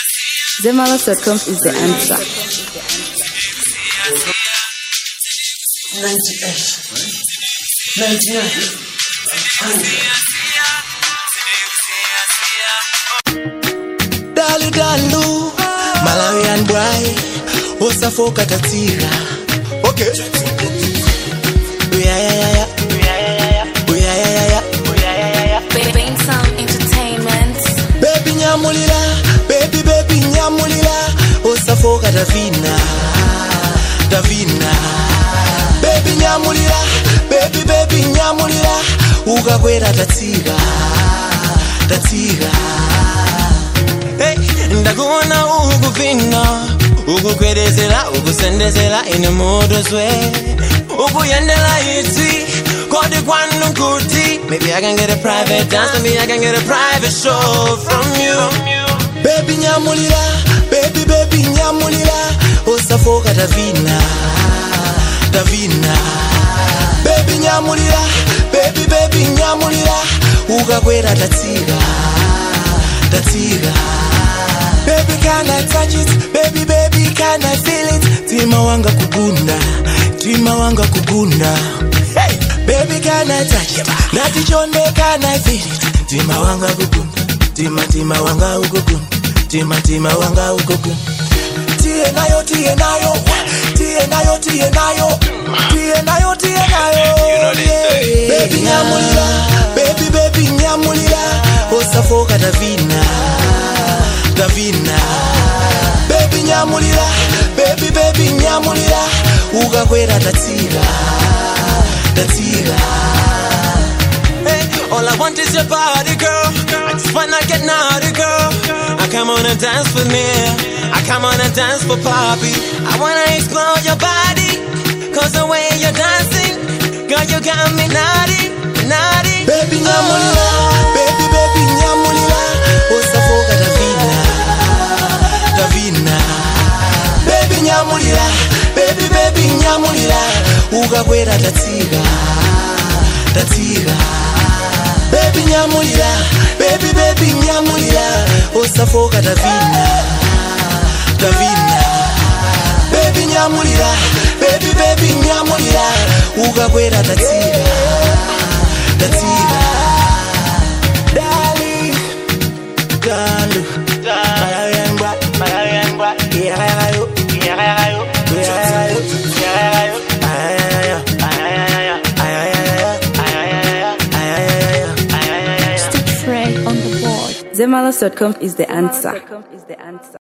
Zemalas.com is the answer. 98, 99, 100. Dalu dalu, Malawian boy, Osafoka tatira. Okay. Yeah. Bang Sound Entertainment. Baby nyamulila, baby nyamulila, Osafoka Davina. Baby nyamulila, baby nyamulila, ukakwera tatira. Hey, ndakuona ukuvina, ukukwerezela, ukusendezela ine modozwe, ukuyendela iti, kodi kwanu kuti. Maybe I can get a private dance, maybe I can get a private show from you. Baby nyamulila, baby nyamulila, Osafoka Davina. Baby nyamulila, baby nyamulila, ukakwera tatira. Baby can I touch it, baby can I feel it. Tima wanga kugunda. Hey, baby can I touch it, nati chonde can I feel it. Tima wanga kugunda, tima wanga ukugunda, tima wanga ukugunda. Tie nayo. Baby nyamulila, baby nyamulila, Osafoka Davina. Baby nyamulila, baby nyamulila, ukakwera tatira. Hey, all I want is your body, girl. I just wanna get naughty, girl. I come on and dance with me. I come on and dance for Poppy. I wanna explore your body, cause the way you're dancing, girl, you got me naughty. Baby nyamulila, baby nyamulila, Osafoka Davina. Baby nyamulila, baby nyamulila, ukakwera tatira. Baby nyamulila, baby nyamulila, Osafoka Davina. Baby nyamulila, baby nyamulila, ukakwera tatira. Malawian boy, Stitch Frey on the board. Zemalas.com is the answer.